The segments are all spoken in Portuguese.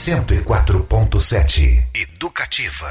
104.7 Educativa.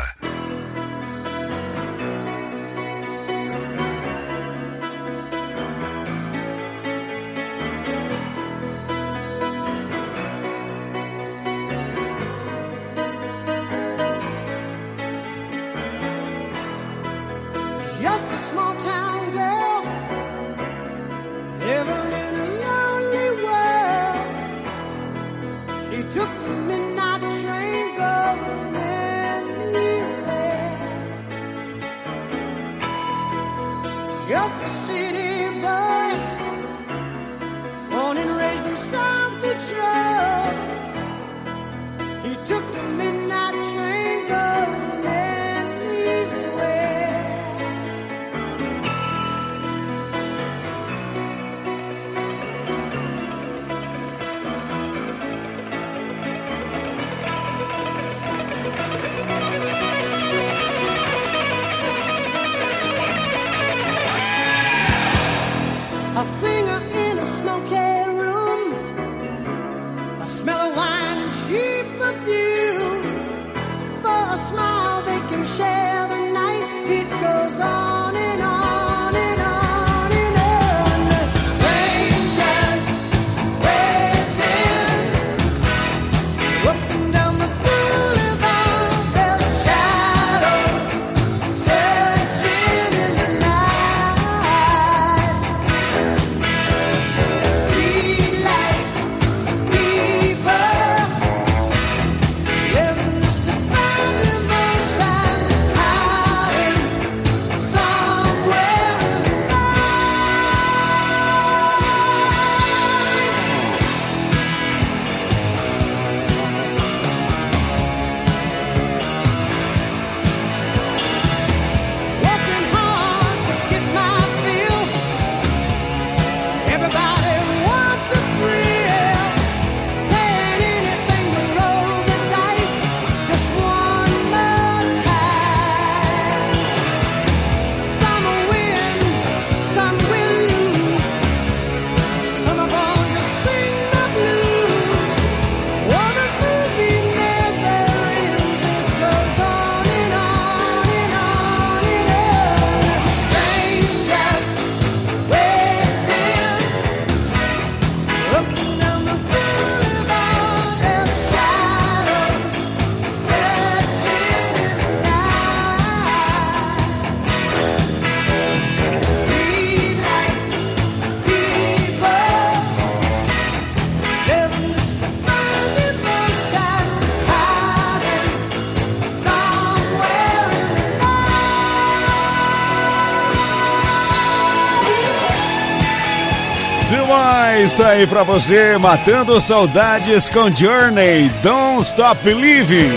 Está aí pra você, matando saudades com Journey, Don't Stop Believing.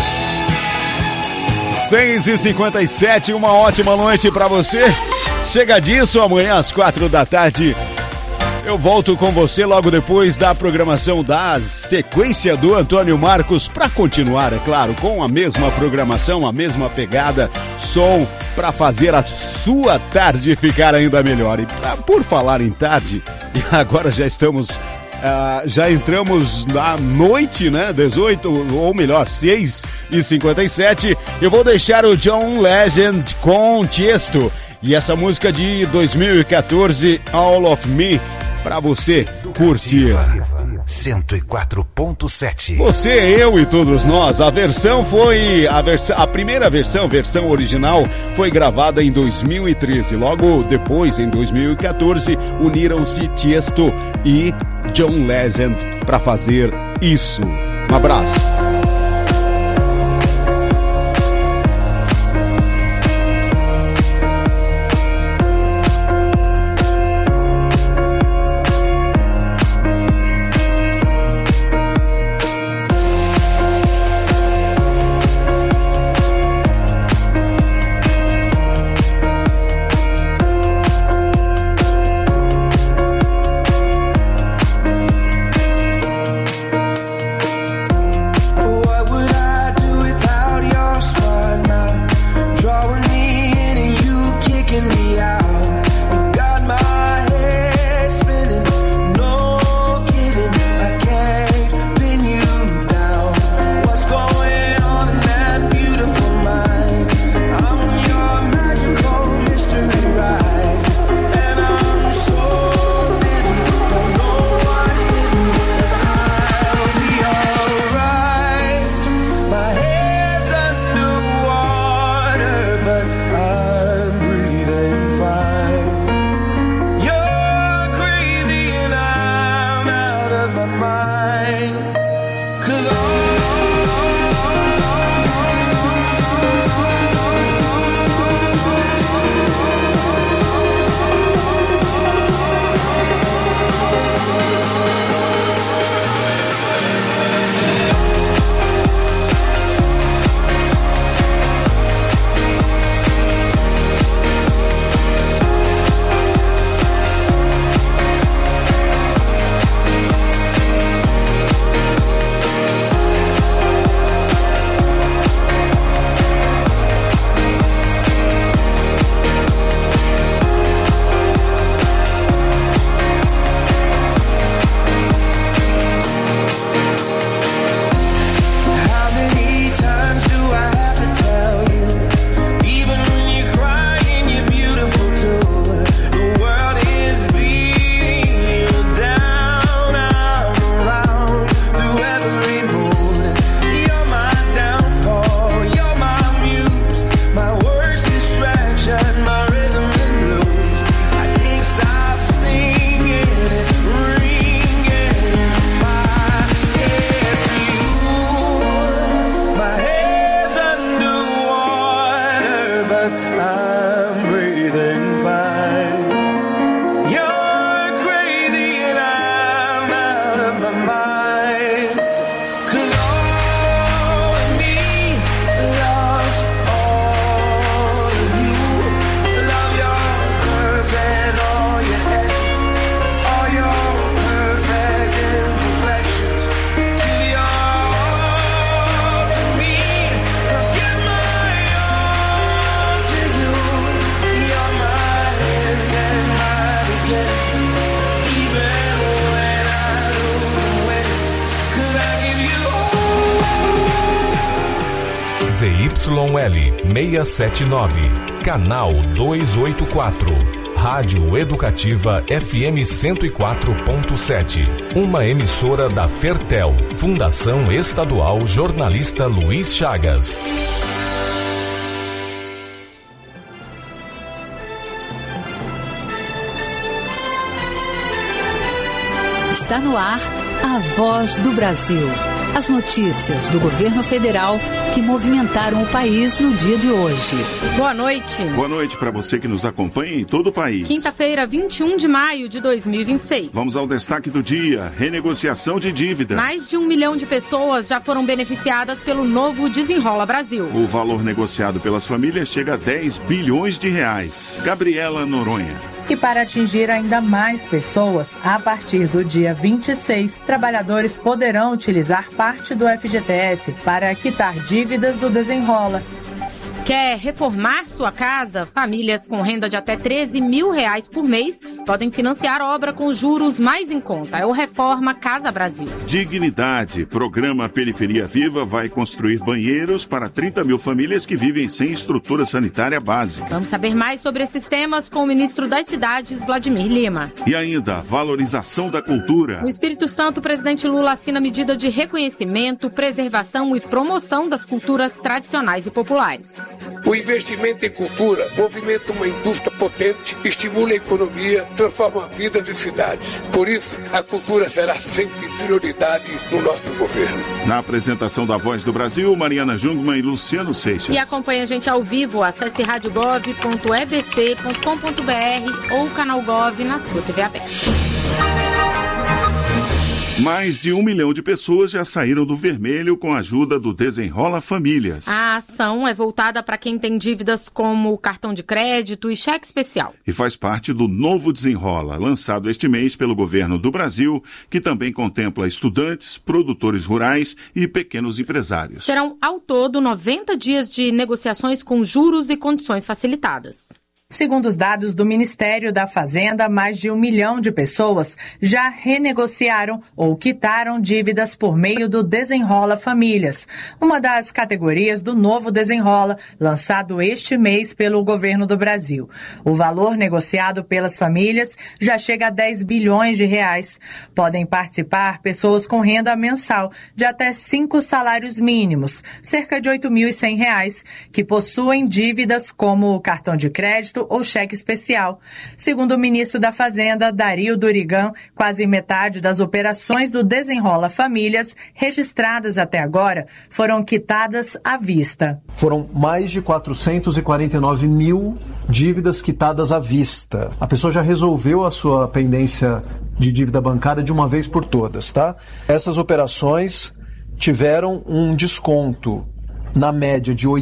6h57, uma ótima noite pra você. Chega disso, amanhã às 4 da tarde eu volto com você logo depois da programação da sequência do Antônio Marcos, pra continuar, é claro, com a mesma programação, a mesma pegada, som, pra fazer a sua tarde ficar ainda melhor. E por falar em tarde, agora já estamos, já entramos na noite, né? 18, ou melhor, 6h57. Eu vou deixar o John Legend com Tiesto e essa música de 2014, All of Me, pra você curtir. 104.7. Você, eu e todos nós. A versão foi a primeira versão original foi gravada em 2013. Logo depois, em 2014, uniram-se Tiesto e John Legend para fazer isso. Um abraço. ZYL 679, canal 284, Rádio Educativa FM 104.7, uma emissora da Fertel, Fundação Estadual Jornalista Luiz Chagas. Está no ar a Voz do Brasil. As notícias do governo federal que movimentaram o país no dia de hoje. Boa noite. Boa noite para você que nos acompanha em todo o país. Quinta-feira, 21 de maio de 2026. Vamos ao destaque do dia: renegociação de dívidas. Mais de 1 milhão de pessoas já foram beneficiadas pelo novo Desenrola Brasil. O valor negociado pelas famílias chega a 10 bilhões de reais. Gabriela Noronha. E para atingir ainda mais pessoas, a partir do dia 26, trabalhadores poderão utilizar parte do FGTS para quitar dívidas do Desenrola. Quer reformar sua casa? Famílias com renda de até R$13 mil por mês podem financiar obra com juros mais em conta. É o Reforma Casa Brasil. Dignidade. Programa Periferia Viva vai construir banheiros para 30 mil famílias que vivem sem estrutura sanitária básica. Vamos saber mais sobre esses temas com o ministro das Cidades, Vladimir Lima. E ainda, valorização da cultura. No Espírito Santo, o presidente Lula assina medida de reconhecimento, preservação e promoção das culturas tradicionais e populares. O investimento em cultura movimenta uma indústria potente, estimula a economia, transforma vidas e cidades. Por isso, a cultura será sempre prioridade no nosso governo. Na apresentação da Voz do Brasil, Mariana Jungmann e Luciano Seixas. E acompanhe a gente ao vivo, acesse radiogov.ebc.com.br ou canal Gov na sua TV aberta. Mais de 1 milhão de pessoas já saíram do vermelho com a ajuda do Desenrola Famílias. A ação é voltada para quem tem dívidas como cartão de crédito e cheque especial. E faz parte do novo Desenrola, lançado este mês pelo governo do Brasil, que também contempla estudantes, produtores rurais e pequenos empresários. Serão, ao todo, 90 dias de negociações com juros e condições facilitadas. Segundo os dados do Ministério da Fazenda, mais de 1 milhão de pessoas já renegociaram ou quitaram dívidas por meio do Desenrola Famílias, uma das categorias do novo Desenrola, lançado este mês pelo governo do Brasil. O valor negociado pelas famílias já chega a 10 bilhões de reais. Podem participar pessoas com renda mensal de até 5 salários mínimos, cerca de R$ 8.100, que possuem dívidas como cartão de crédito dinheiro ou cheque especial. Segundo o ministro da Fazenda, Dario Durigan, quase metade das operações do Desenrola Famílias registradas até agora foram quitadas à vista. Foram mais de 449 mil dívidas quitadas à vista. A pessoa já resolveu a sua pendência de dívida bancária de uma vez por todas, tá? Essas operações tiveram um desconto na média de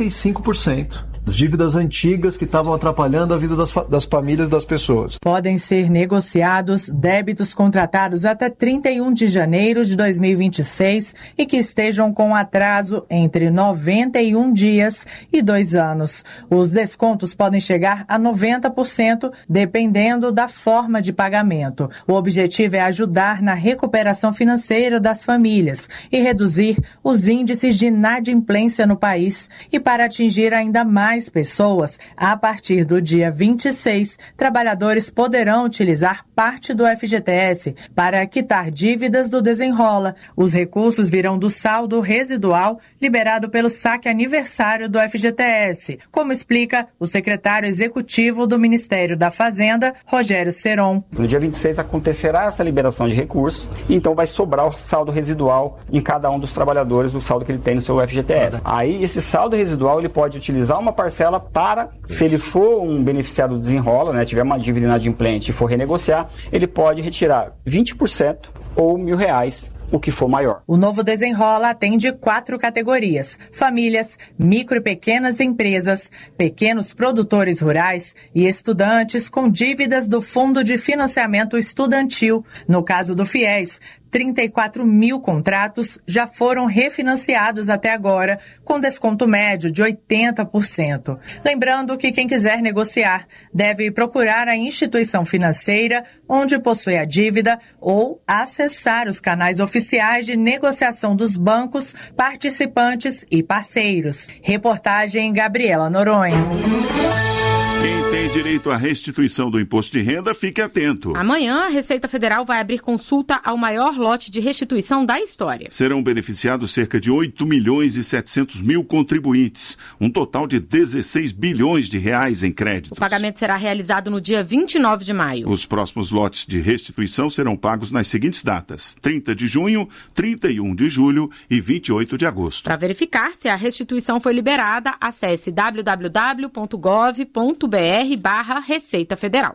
85%. As dívidas antigas que estavam atrapalhando a vida das famílias das pessoas. Podem ser negociados débitos contratados até 31 de janeiro de 2026 e que estejam com atraso entre 91 dias e 2 anos. Os descontos podem chegar a 90%, dependendo da forma de pagamento. O objetivo é ajudar na recuperação financeira das famílias e reduzir os índices de inadimplência no país. E para atingir ainda mais pessoas, a partir do dia 26, trabalhadores poderão utilizar parte do FGTS para quitar dívidas do Desenrola. Os recursos virão do saldo residual liberado pelo saque aniversário do FGTS, como explica o secretário executivo do Ministério da Fazenda, Rogério Seron. No dia 26 acontecerá essa liberação de recursos, então vai sobrar o saldo residual em cada um dos trabalhadores do saldo que ele tem no seu FGTS. Aí esse saldo residual ele pode utilizar uma parcela para, se ele for um beneficiário do Desenrola, né, tiver uma dívida inadimplente e for renegociar, ele pode retirar 20% ou R$1.000, o que for maior. O novo Desenrola atende 4 categorias: famílias, micro e pequenas empresas, pequenos produtores rurais e estudantes com dívidas do Fundo de Financiamento Estudantil. No caso do FIES, 34 mil contratos já foram refinanciados até agora, com desconto médio de 80%. Lembrando que quem quiser negociar deve procurar a instituição financeira onde possui a dívida ou acessar os canais oficiais de negociação dos bancos, participantes e parceiros. Reportagem Gabriela Noronha. Quem tem direito à restituição do imposto de renda, fique atento. Amanhã, a Receita Federal vai abrir consulta ao maior lote de restituição da história. Serão beneficiados cerca de 8 milhões e 700 mil contribuintes, um total de 16 bilhões de reais em créditos. O pagamento será realizado no dia 29 de maio. Os próximos lotes de restituição serão pagos nas seguintes datas: 30 de junho, 31 de julho e 28 de agosto. Para verificar se a restituição foi liberada, acesse www.gov.br/Receita Federal.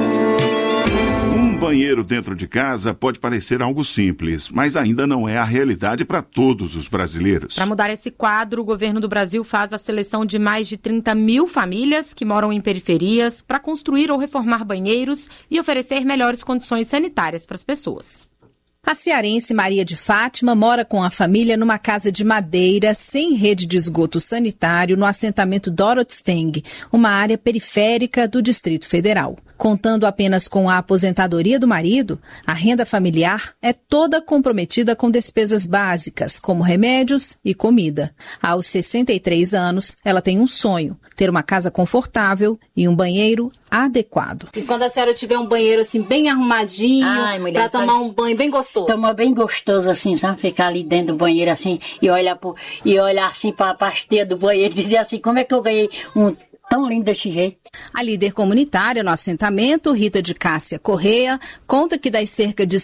Um banheiro dentro de casa pode parecer algo simples, mas ainda não é a realidade para todos os brasileiros. Para mudar esse quadro, o governo do Brasil faz a seleção de mais de 30 mil famílias que moram em periferias para construir ou reformar banheiros e oferecer melhores condições sanitárias para as pessoas. A cearense Maria de Fátima mora com a família numa casa de madeira sem rede de esgoto sanitário no assentamento Dorotsteng, uma área periférica do Distrito Federal. Contando apenas com a aposentadoria do marido, a renda familiar é toda comprometida com despesas básicas, como remédios e comida. Aos 63 anos, ela tem um sonho: ter uma casa confortável e um banheiro adequado. E quando a senhora tiver um banheiro assim bem arrumadinho, para tomar um banho bem gostoso? Tomar bem gostoso assim, sabe? Ficar ali dentro do banheiro assim e olhar assim para a esteira do banheiro e dizer assim: como é que eu ganhei um tão lindo desse jeito? A líder comunitária no assentamento, Rita de Cássia Correia, conta que das cerca de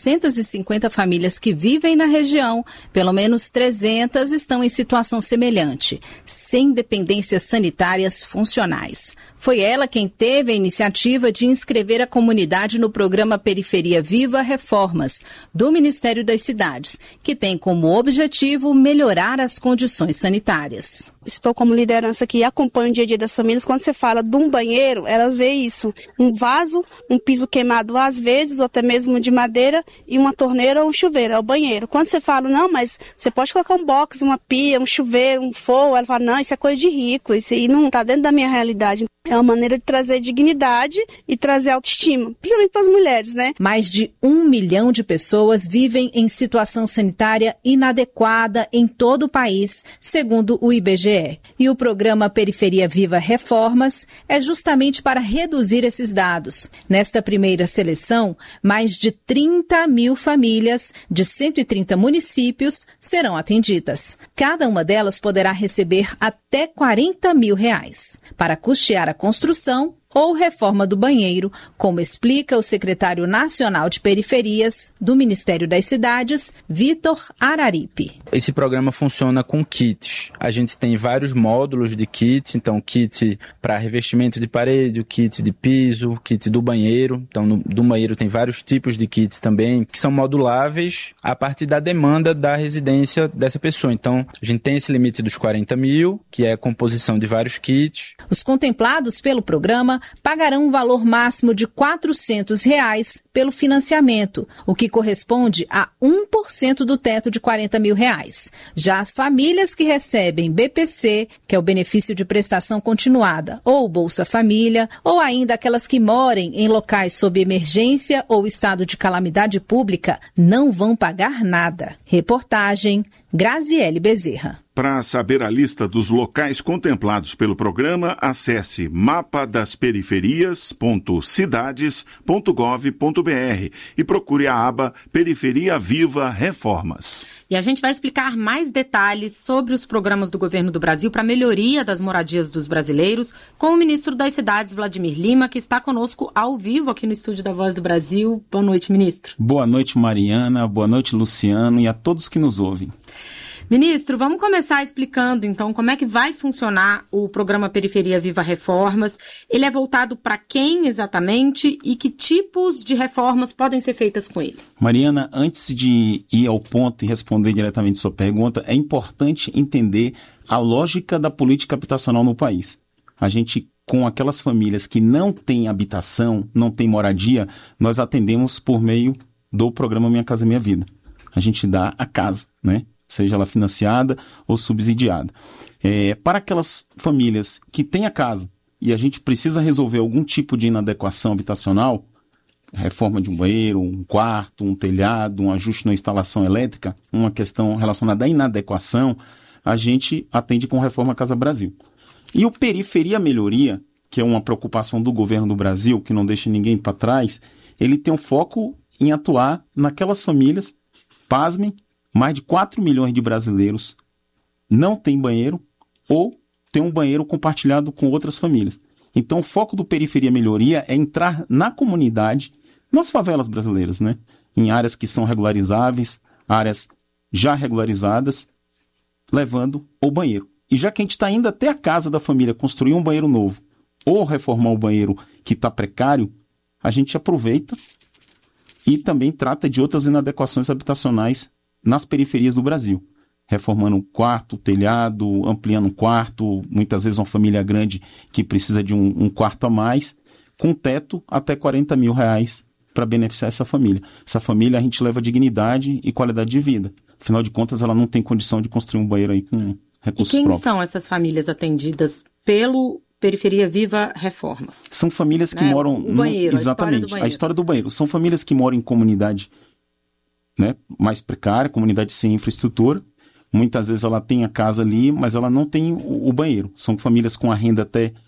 750 famílias que vivem na região, pelo menos 300 estão em situação semelhante, sem dependências sanitárias funcionais. Foi ela quem teve a iniciativa de inscrever a comunidade no programa Periferia Viva Reformas, do Ministério das Cidades, que tem como objetivo melhorar as condições sanitárias. Estou como liderança que acompanha o dia a dia das famílias. Quando você fala de um banheiro, elas veem isso: um vaso, um piso queimado às vezes, ou até mesmo de madeira, e uma torneira ou um chuveiro, é o banheiro. Quando você fala, não, mas você pode colocar um box, uma pia, um chuveiro, um forro, ela fala, não, isso é coisa de rico, isso aí não está dentro da minha realidade. É uma maneira de trazer dignidade e trazer autoestima, principalmente para as mulheres, né? Mais de 1 milhão de pessoas vivem em situação sanitária inadequada em todo o país, segundo o IBGE. E o programa Periferia Viva Reformas é justamente para reduzir esses dados. Nesta primeira seleção, mais de 30 mil famílias de 130 municípios serão atendidas. Cada uma delas poderá receber até R$40 mil. Para custear a construção ou reforma do banheiro, como explica o secretário nacional de periferias do Ministério das Cidades, Vitor Araripe. Esse programa funciona com kits. A gente tem vários módulos de kits, então kit para revestimento de parede, kit de piso, kit do banheiro. Então do banheiro tem vários tipos de kits também, que são moduláveis a partir da demanda da residência dessa pessoa. Então a gente tem esse limite dos 40 mil, que é a composição de vários kits. Os contemplados pelo programa pagarão um valor máximo de R$ 400 pelo financiamento, o que corresponde a 1% do teto de R$ 40 mil. Já as famílias que recebem BPC, que é o benefício de prestação continuada, ou Bolsa Família, ou ainda aquelas que morem em locais sob emergência ou estado de calamidade pública, não vão pagar nada. Reportagem Graziele Bezerra. Para saber a lista dos locais contemplados pelo programa, acesse mapadasperiferias.cidades.gov.br e procure a aba Periferia Viva Reformas. E a gente vai explicar mais detalhes sobre os programas do governo do Brasil para a melhoria das moradias dos brasileiros com o ministro das Cidades, Vladimir Lima, que está conosco ao vivo aqui no estúdio da Voz do Brasil. Boa noite, ministro. Boa noite, Mariana. Boa noite, Luciano, e a todos que nos ouvem. Ministro, vamos começar explicando, então, como é que vai funcionar o programa Periferia Viva Reformas. Ele é voltado para quem exatamente e que tipos de reformas podem ser feitas com ele? Mariana, antes de ir ao ponto e responder diretamente sua pergunta, é importante entender a lógica da política habitacional no país. A gente, com aquelas famílias que não têm habitação, não têm moradia, nós atendemos por meio do programa Minha Casa Minha Vida. A gente dá a casa, né? Seja ela financiada ou subsidiada. Para aquelas famílias que têm a casa e a gente precisa resolver algum tipo de inadequação habitacional, reforma de um banheiro, um quarto, um telhado, um ajuste na instalação elétrica, uma questão relacionada à inadequação, a gente atende com Reforma Casa Brasil. E o Periferia Melhoria, que é uma preocupação do governo do Brasil, que não deixa ninguém para trás, ele tem um foco em atuar naquelas famílias, pasmem, mais de 4 milhões de brasileiros não têm banheiro ou têm um banheiro compartilhado com outras famílias. Então, o foco do Periferia Melhoria é entrar na comunidade, nas favelas brasileiras, né? Em áreas que são regularizáveis, áreas já regularizadas, levando o banheiro. E já que a gente está indo até a casa da família construir um banheiro novo ou reformar o banheiro que está precário, a gente aproveita e também trata de outras inadequações habitacionais nas periferias do Brasil, reformando um quarto, telhado, ampliando um quarto, muitas vezes uma família grande que precisa de um quarto a mais, com teto até R$ 40 mil para beneficiar essa família. Essa família a gente leva dignidade e qualidade de vida. Afinal de contas, ela não tem condição de construir um banheiro aí com recursos próprios. E quem são essas famílias atendidas pelo Periferia Viva Reformas? São famílias que moram... O banheiro, exatamente, a história do banheiro. São famílias que moram em comunidade, né, mais precária, comunidade sem infraestrutura. Muitas vezes ela tem a casa ali, mas ela não tem o banheiro. São famílias com a renda até R$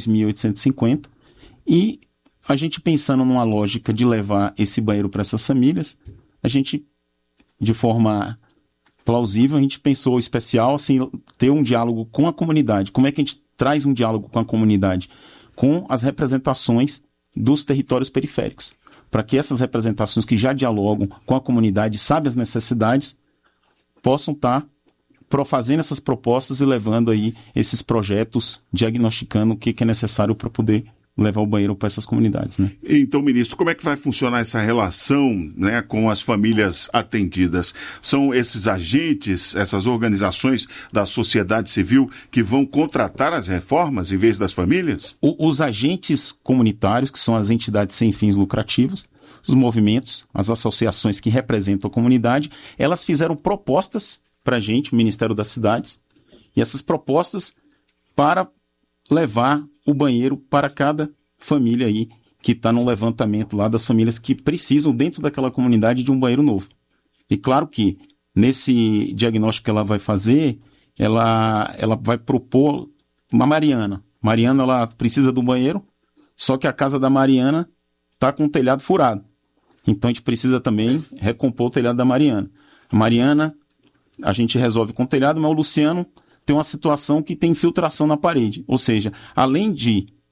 2.850. E a gente pensando numa lógica de levar esse banheiro para essas famílias, a gente, de forma plausível, a gente pensou especial, assim, ter um diálogo com a comunidade. Como é que a gente traz um diálogo com a comunidade? Com as representações dos territórios periféricos, para que essas representações que já dialogam com a comunidade, sabem as necessidades, possam estar fazendo essas propostas e levando aí esses projetos, diagnosticando o que é necessário para poder levar o banheiro para essas comunidades, né? Então, ministro, como é que vai funcionar essa relação, né, com as famílias atendidas? São esses agentes, essas organizações da sociedade civil que vão contratar as reformas em vez das famílias? Os agentes comunitários, que são as entidades sem fins lucrativos, os movimentos, as associações que representam a comunidade, elas fizeram propostas para a gente, o Ministério das Cidades, e essas propostas para levar o banheiro para cada família aí que está no levantamento lá das famílias que precisam dentro daquela comunidade de um banheiro novo. E claro que nesse diagnóstico que ela vai fazer, ela vai propor uma Mariana. Mariana, ela precisa do banheiro, só que a casa da Mariana está com o telhado furado. Então a gente precisa também recompor o telhado da Mariana. A Mariana, a gente resolve com o telhado, mas o Luciano tem uma situação que tem infiltração na parede. Ou seja, além de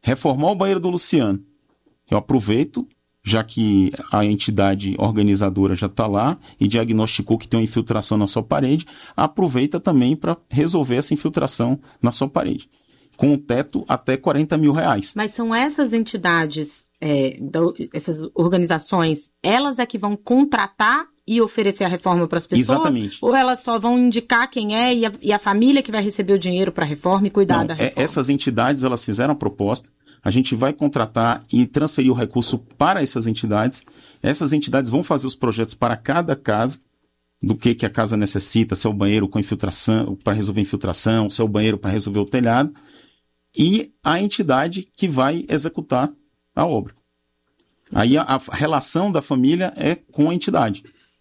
reformar o banheiro do Luciano. Eu aproveito, já que a entidade organizadora já está lá e diagnosticou que tem uma infiltração na sua parede, aproveita também para resolver essa infiltração na sua parede, com um teto até R$40 mil. Mas são essas entidades, essas organizações, elas é que vão contratar e oferecer a reforma para as pessoas? Exatamente. Ou elas só vão indicar quem é e a família que vai receber o dinheiro para a reforma e cuidar da reforma? Essas entidades, elas fizeram a proposta, a gente vai contratar e transferir o recurso para essas entidades. Essas entidades vão fazer os projetos para cada casa, do que a casa necessita, se é o banheiro com infiltração, para resolver infiltração, se é o banheiro para resolver o telhado, e a entidade que vai executar a obra. Aí a relação da família é com a entidade.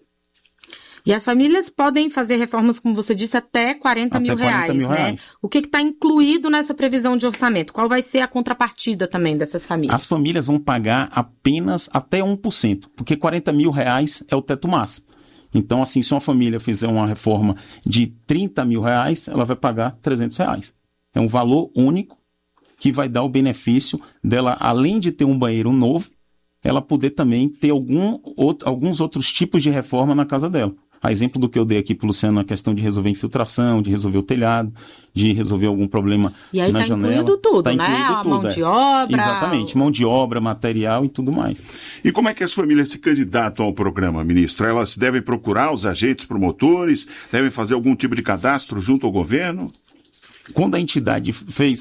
E as famílias podem fazer reformas, como você disse, até R$40 mil, né? O que está incluído nessa previsão de orçamento? Qual vai ser a contrapartida também dessas famílias? As famílias vão pagar apenas até 1%, porque R$40 mil é o teto máximo. Então, assim, se uma família fizer uma reforma de R$30 mil, ela vai pagar R$300. É um valor único que vai dar o benefício dela, além de ter um banheiro novo, ela poder também ter alguns outros tipos de reforma na casa dela. A exemplo do que eu dei aqui para o Luciano, a questão de resolver infiltração, de resolver o telhado, de resolver algum problema na janela. E aí está incluído tudo, né? A mão de obra. Exatamente, mão de obra, material e tudo mais. E como é que as famílias se candidatam ao programa, ministro? Elas devem procurar os agentes promotores, devem fazer algum tipo de cadastro junto ao governo? Quando a entidade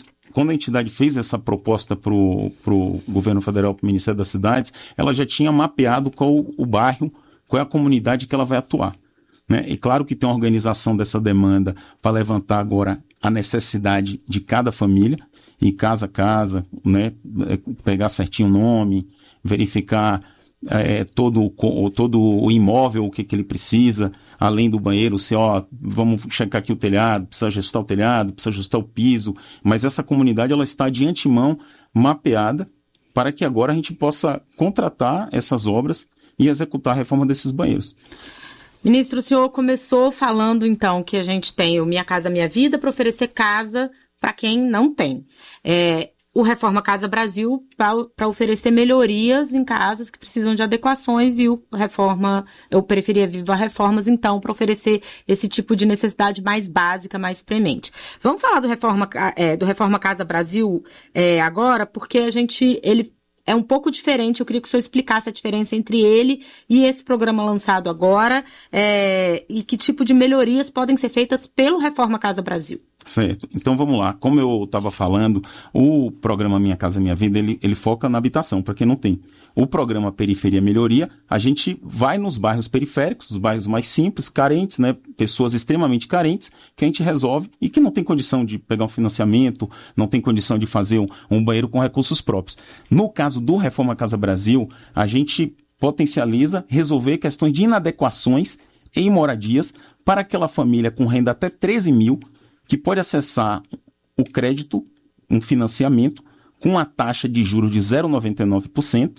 fez essa proposta para o governo federal, para o Ministério das Cidades, ela já tinha mapeado qual o bairro, qual é a comunidade que ela vai atuar. Né? E claro que tem uma organização dessa demanda para levantar agora a necessidade de cada família, e casa a casa, né? Pegar certinho o nome, verificar todo o imóvel, o que ele precisa, além do banheiro, vamos checar aqui o telhado, precisa ajustar o telhado, precisa ajustar o piso, mas essa comunidade ela está de antemão mapeada para que agora a gente possa contratar essas obras e executar a reforma desses banheiros. Ministro, o senhor começou falando, então, que a gente tem o Minha Casa Minha Vida para oferecer casa para quem não tem. O Reforma Casa Brasil para oferecer melhorias em casas que precisam de adequações e o Periferia Viva Reformas, então, para oferecer esse tipo de necessidade mais básica, mais premente. Vamos falar do Reforma Casa Brasil agora, porque ele é um pouco diferente. Eu queria que o senhor explicasse a diferença entre ele e esse programa lançado agora, e que tipo de melhorias podem ser feitas pelo Reforma Casa Brasil. Certo. Então vamos lá. Como eu estava falando, o programa Minha Casa Minha Vida, ele foca na habitação, para quem não tem. O programa Periferia Melhoria, a gente vai nos bairros periféricos, os bairros mais simples, carentes, né? Pessoas extremamente carentes, que a gente resolve e que não tem condição de pegar um financiamento, não tem condição de fazer um banheiro com recursos próprios. No caso do Reforma Casa Brasil, a gente potencializa resolver questões de inadequações em moradias para aquela família com renda até 13 mil, que pode acessar o crédito, um financiamento, com a taxa de juros de 0,99%,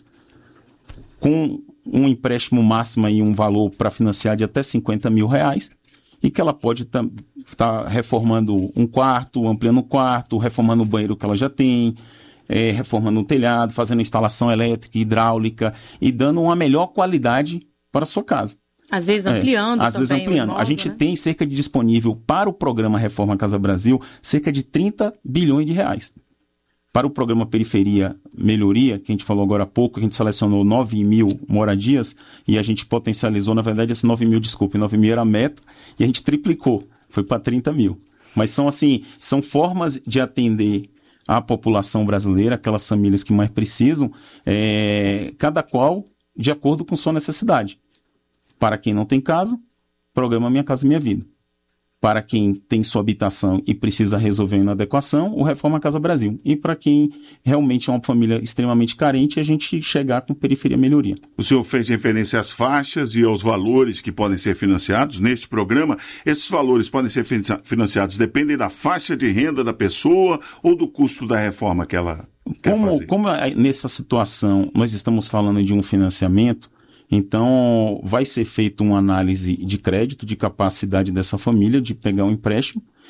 com um empréstimo máximo e um valor para financiar de até R$50 mil, e que ela pode estar reformando um quarto, ampliando um quarto, reformando o banheiro que ela já tem, reformando o telhado, fazendo instalação elétrica, hidráulica e dando uma melhor qualidade para a sua casa. Às vezes ampliando também. Às vezes ampliando. A gente tem cerca de disponível para o programa Reforma Casa Brasil cerca de R$30 bilhões. Para o programa Periferia Melhoria, que a gente falou agora há pouco, a gente selecionou 9 mil moradias e a gente potencializou, na verdade, esse 9 mil era a meta e a gente triplicou, foi para 30 mil. Mas são formas de atender a população brasileira, aquelas famílias que mais precisam, cada qual de acordo com sua necessidade. Para quem não tem casa, programa Minha Casa Minha Vida. Para quem tem sua habitação e precisa resolver uma inadequação, o Reforma Casa Brasil. E para quem realmente é uma família extremamente carente, a gente chegar com Periferia Melhoria. O senhor fez referência às faixas e aos valores que podem ser financiados neste programa. Esses valores podem ser financiados, dependem da faixa de renda da pessoa ou do custo da reforma que ela quer fazer? Como nessa situação nós estamos falando de um financiamento, então, vai ser feita uma análise de crédito, de capacidade dessa família de pegar um empréstimo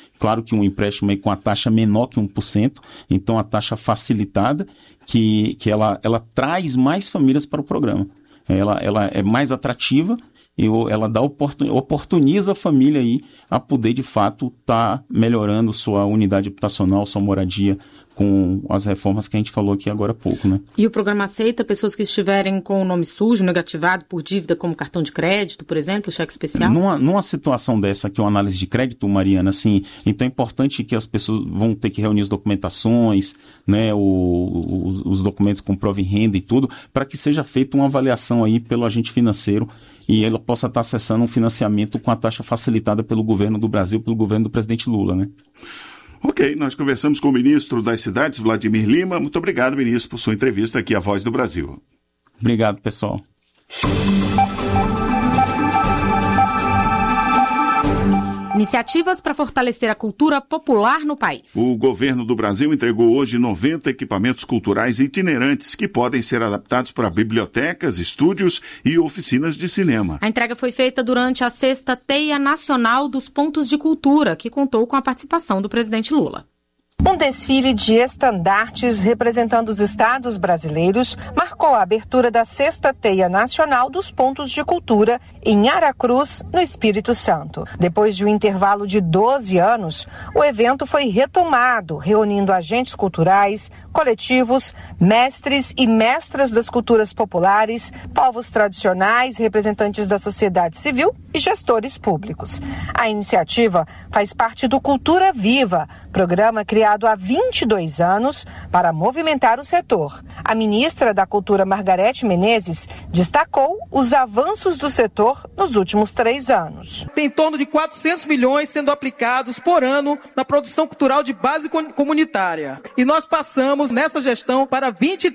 Claro que um empréstimo aí com a taxa menor que 1%, então a taxa facilitada, que ela traz mais famílias para o programa. Ela é mais atrativa e ela oportuniza a família aí a poder, de fato, estar melhorando sua unidade habitacional, sua moradia, com as reformas que a gente falou aqui agora há pouco, né? E o programa aceita pessoas que estiverem com o nome sujo, negativado por dívida, como cartão de crédito, por exemplo, cheque especial? Numa situação dessa, que é uma análise de crédito, Mariana, assim, então é importante que as pessoas vão ter que reunir as documentações, né, os documentos com prova em renda e tudo, para que seja feita uma avaliação aí pelo agente financeiro e ela possa estar acessando um financiamento com a taxa facilitada pelo governo do Brasil, pelo governo do presidente Lula, né? Ok, nós conversamos com o ministro das Cidades, Vladimir Lima. Muito obrigado, ministro, por sua entrevista aqui à Voz do Brasil. Obrigado, pessoal. Iniciativas para fortalecer a cultura popular no país. O governo do Brasil entregou hoje 90 equipamentos culturais itinerantes que podem ser adaptados para bibliotecas, estúdios e oficinas de cinema. A entrega foi feita durante a 6ª Teia Nacional dos Pontos de Cultura, que contou com a participação do presidente Lula. Um desfile de estandartes representando os estados brasileiros marcou a abertura da 6ª Teia Nacional dos Pontos de Cultura em Aracruz, no Espírito Santo. Depois de um intervalo de 12 anos, o evento foi retomado, reunindo agentes culturais, coletivos, mestres e mestras das culturas populares, povos tradicionais, representantes da sociedade civil e gestores públicos. A iniciativa faz parte do Cultura Viva, programa criado há 22 anos para movimentar o setor. A ministra da Cultura, Margarete Menezes, destacou os avanços do setor nos últimos 3 anos. Tem em torno de 400 milhões sendo aplicados por ano na produção cultural de base comunitária. E nós passamos nessa gestão para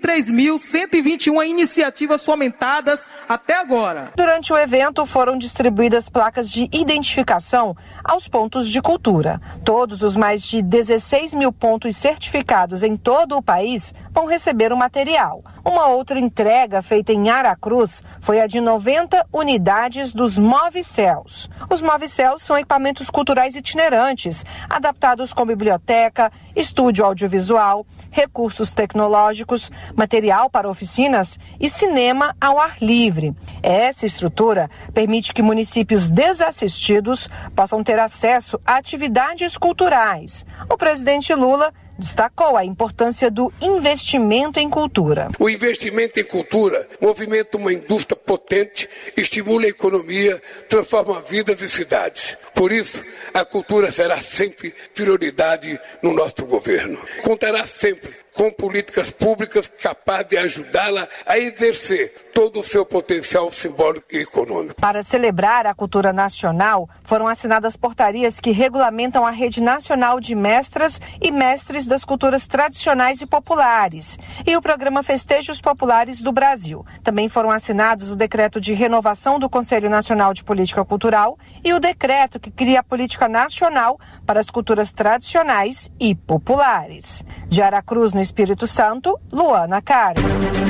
23.121 iniciativas fomentadas até agora. Durante o evento foram distribuídas placas de identificação aos pontos de cultura. Todos os mais de 16 mil pontos certificados em todo o país vão receber o material. Uma outra entrega feita em Aracruz foi a de 90 unidades dos Move-Céus. Os Move-Céus são equipamentos culturais itinerantes, adaptados com biblioteca, estúdio audiovisual, recursos tecnológicos, material para oficinas e cinema ao ar livre. Essa estrutura permite que municípios desassistidos possam ter acesso a atividades culturais. O presidente Lula destacou a importância do investimento em cultura. O investimento em cultura movimenta uma indústria potente, estimula a economia, transforma vidas e cidades. Por isso, a cultura será sempre prioridade no nosso governo. Contará sempre com políticas públicas capazes de ajudá-la a exercer todo o seu potencial simbólico e econômico. Para celebrar a cultura nacional, foram assinadas portarias que regulamentam a Rede Nacional de Mestras e Mestres das Culturas Tradicionais e Populares e o programa Festejos Populares do Brasil. Também foram assinados o decreto de renovação do Conselho Nacional de Política Cultural e o decreto que cria a Política Nacional para as Culturas Tradicionais e Populares. De Aracruz, no Espírito Santo, Luana Karen.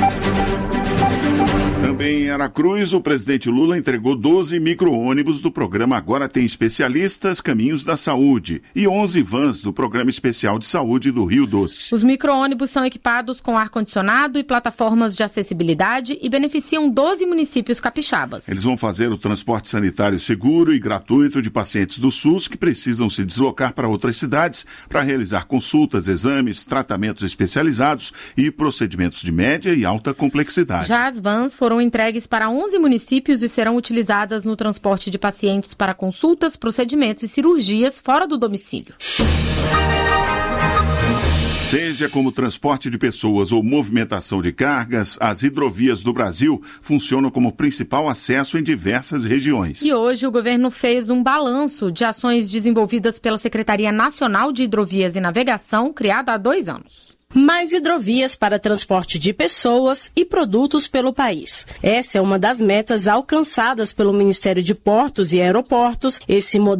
Também em Aracruz, o presidente Lula entregou 12 micro-ônibus do programa Agora Tem Especialistas Caminhos da Saúde e 11 vans do Programa Especial de Saúde do Rio Doce. Os micro-ônibus são equipados com ar-condicionado e plataformas de acessibilidade e beneficiam 12 municípios capixabas. Eles vão fazer o transporte sanitário seguro e gratuito de pacientes do SUS que precisam se deslocar para outras cidades para realizar consultas, exames, tratamentos especializados e procedimentos de média e alta complexidade. Já as vans foram entregues para 11 municípios e serão utilizadas no transporte de pacientes para consultas, procedimentos e cirurgias fora do domicílio. Seja como transporte de pessoas ou movimentação de cargas, as hidrovias do Brasil funcionam como principal acesso em diversas regiões. E hoje o governo fez um balanço de ações desenvolvidas pela Secretaria Nacional de Hidrovias e Navegação, criada há 2 anos. Mais hidrovias para transporte de pessoas e produtos pelo país. Essa é uma das metas alcançadas pelo Ministério de Portos e Aeroportos. Esse modal,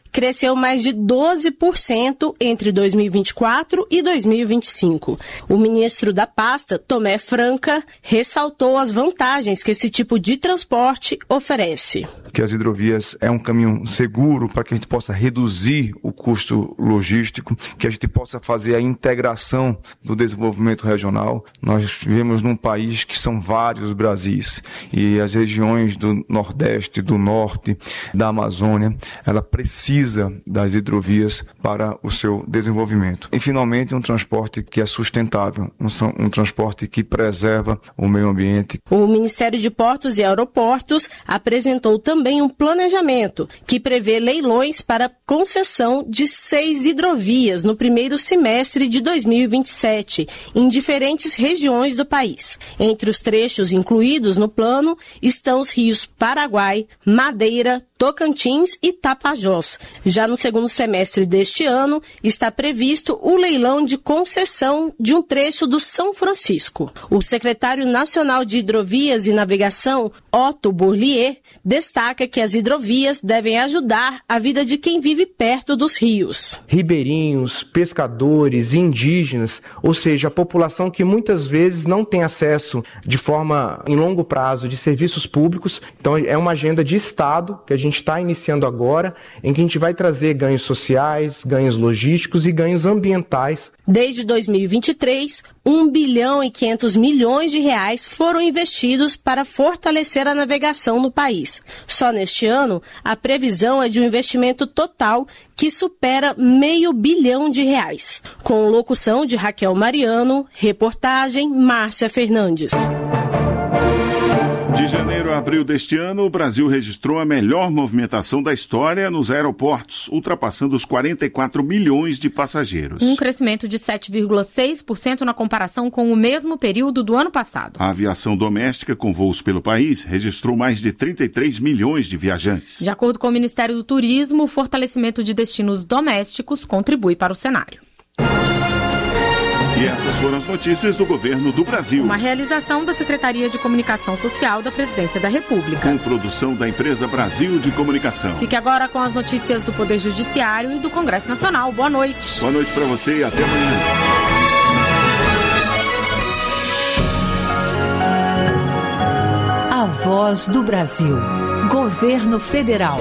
cresceu mais de 12% entre 2024 e 2025. O ministro da pasta, Tomé Franca, ressaltou as vantagens que esse tipo de transporte oferece. Que as hidrovias é um caminho seguro para que a gente possa reduzir o custo logístico, que a gente possa fazer a integração do desenvolvimento regional. Nós vivemos num país que são vários Brasis e as regiões do Nordeste, do Norte, da Amazônia, ela precisa das hidrovias para o seu desenvolvimento. E, finalmente, um transporte que é sustentável, um transporte que preserva o meio ambiente. O Ministério de Portos e Aeroportos apresentou também um planejamento que prevê leilões para concessão de 6 hidrovias no primeiro semestre de 2027, em diferentes regiões do país. Entre os trechos incluídos no plano estão os rios Paraguai, Madeira, Tocantins e Tapajós. Já no segundo semestre deste ano, está previsto o leilão de concessão de um trecho do São Francisco. O secretário nacional de Hidrovias e Navegação, Otto Bourlier, destaca que as hidrovias devem ajudar a vida de quem vive perto dos rios. Ribeirinhos, pescadores, indígenas, ou seja, a população que muitas vezes não tem acesso de forma em longo prazo de serviços públicos. Então é uma agenda de Estado que a gente está iniciando agora, em que a gente vai trazer ganhos sociais, ganhos logísticos e ganhos ambientais. Desde 2023, 1 bilhão e 500 milhões de reais foram investidos para fortalecer a navegação no país. Só neste ano, a previsão é de um investimento total que supera R$500 bilhão. Com locução de Raquel Mariano, reportagem Márcia Fernandes. De janeiro a abril deste ano, o Brasil registrou a melhor movimentação da história nos aeroportos, ultrapassando os 44 milhões de passageiros. Um crescimento de 7,6% na comparação com o mesmo período do ano passado. A aviação doméstica, com voos pelo país, registrou mais de 33 milhões de viajantes. De acordo com o Ministério do Turismo, o fortalecimento de destinos domésticos contribui para o cenário. E essas foram as notícias do governo do Brasil. Uma realização da Secretaria de Comunicação Social da Presidência da República. Com produção da empresa Brasil de Comunicação. Fique agora com as notícias do Poder Judiciário e do Congresso Nacional. Boa noite. Boa noite para você e até amanhã. A Voz do Brasil. Governo Federal.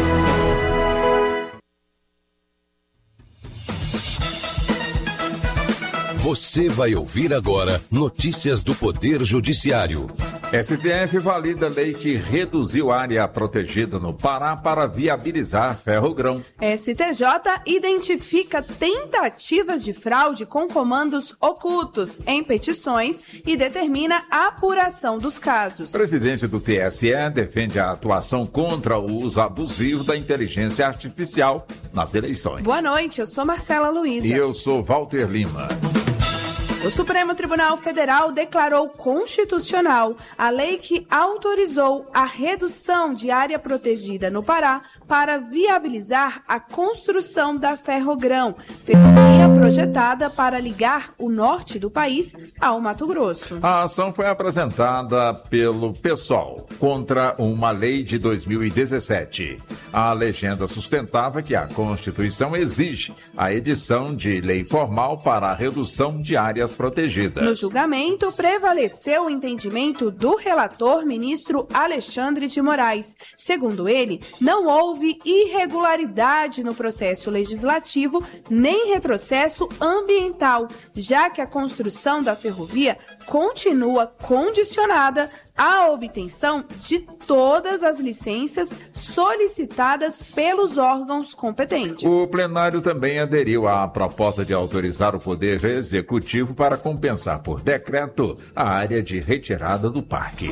Você vai ouvir agora notícias do Poder Judiciário. STF valida lei que reduziu área protegida no Pará para viabilizar ferrogrão. STJ identifica tentativas de fraude com comandos ocultos em petições e determina a apuração dos casos. O presidente do TSE defende a atuação contra o uso abusivo da inteligência artificial nas eleições. Boa noite, eu sou Marcela Luiza. E eu sou Walter Lima. O Supremo Tribunal Federal declarou constitucional a lei que autorizou a redução de área protegida no Pará para viabilizar a construção da Ferrogrão, ferrovia projetada para ligar o norte do país ao Mato Grosso. A ação foi apresentada pelo PSOL contra uma lei de 2017. A legenda sustentava que a Constituição exige a edição de lei formal para a redução de áreas protegidas. No julgamento, prevaleceu o entendimento do relator, ministro Alexandre de Moraes. Segundo ele, não houve irregularidade no processo legislativo nem retrocesso ambiental, já que a construção da ferrovia continua condicionada à obtenção de todas as licenças solicitadas pelos órgãos competentes. O plenário também aderiu à proposta de autorizar o Poder Executivo para compensar por decreto a área de retirada do parque.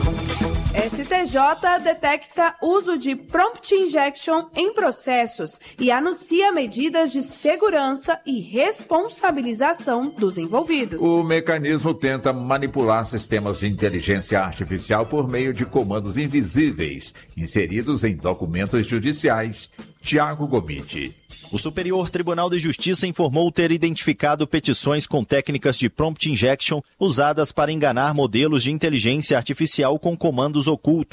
STJ detecta uso de prompt injection em processos e anuncia medidas de segurança e responsabilização dos envolvidos. O mecanismo tenta manipular sistemas de inteligência artificial por meio de comandos invisíveis inseridos em documentos judiciais. Tiago Gomide. O Superior Tribunal de Justiça informou ter identificado petições com técnicas de prompt injection usadas para enganar modelos de inteligência artificial com comandos ocultos.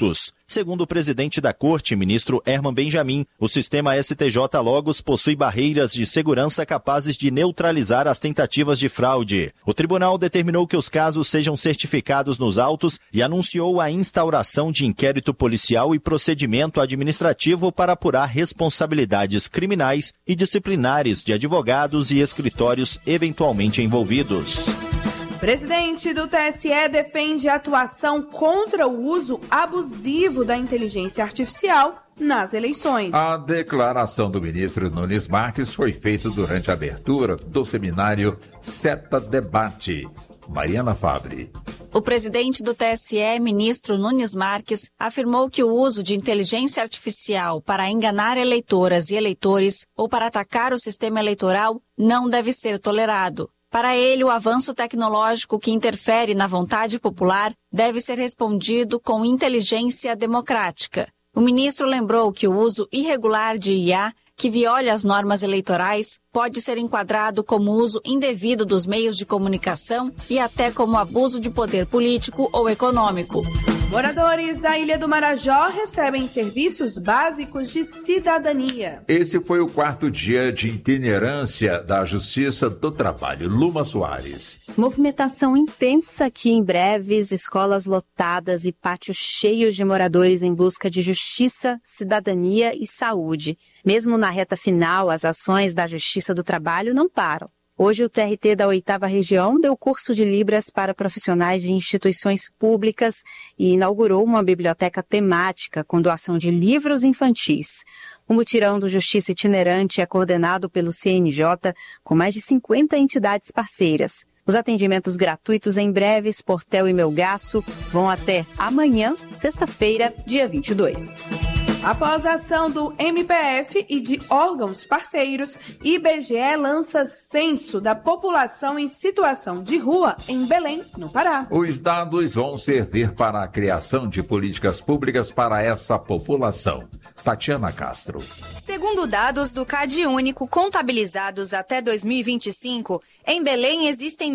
Segundo o presidente da Corte, ministro Herman Benjamin, o sistema STJ-Logos possui barreiras de segurança capazes de neutralizar as tentativas de fraude. O tribunal determinou que os casos sejam certificados nos autos e anunciou a instauração de inquérito policial e procedimento administrativo para apurar responsabilidades criminais e disciplinares de advogados e escritórios eventualmente envolvidos. Presidente do TSE defende a atuação contra o uso abusivo da inteligência artificial nas eleições. A declaração do ministro Nunes Marques foi feita durante a abertura do seminário SETA Debate. Mariana Fabre. O presidente do TSE, ministro Nunes Marques, afirmou que o uso de inteligência artificial para enganar eleitoras e eleitores ou para atacar o sistema eleitoral não deve ser tolerado. Para ele, o avanço tecnológico que interfere na vontade popular deve ser respondido com inteligência democrática. O ministro lembrou que o uso irregular de IA, que viola as normas eleitorais, pode ser enquadrado como uso indevido dos meios de comunicação e até como abuso de poder político ou econômico. Moradores da Ilha do Marajó recebem serviços básicos de cidadania. Esse foi o 4º dia de itinerância da Justiça do Trabalho. Luma Soares. Movimentação intensa aqui em Breves, escolas lotadas e pátios cheios de moradores em busca de justiça, cidadania e saúde. Mesmo na reta final, as ações da Justiça do Trabalho não param. Hoje, o TRT da 8ª Região deu curso de Libras para profissionais de instituições públicas e inaugurou uma biblioteca temática com doação de livros infantis. O mutirão do Justiça Itinerante é coordenado pelo CNJ, com mais de 50 entidades parceiras. Os atendimentos gratuitos em Breves, Portel e Melgaço vão até amanhã, sexta-feira, dia 22. Após a ação do MPF e de órgãos parceiros, IBGE lança censo da população em situação de rua em Belém, no Pará. Os dados vão servir para a criação de políticas públicas para essa população. Tatiana Castro. Segundo dados do CadÚnico contabilizados até 2025, em Belém existem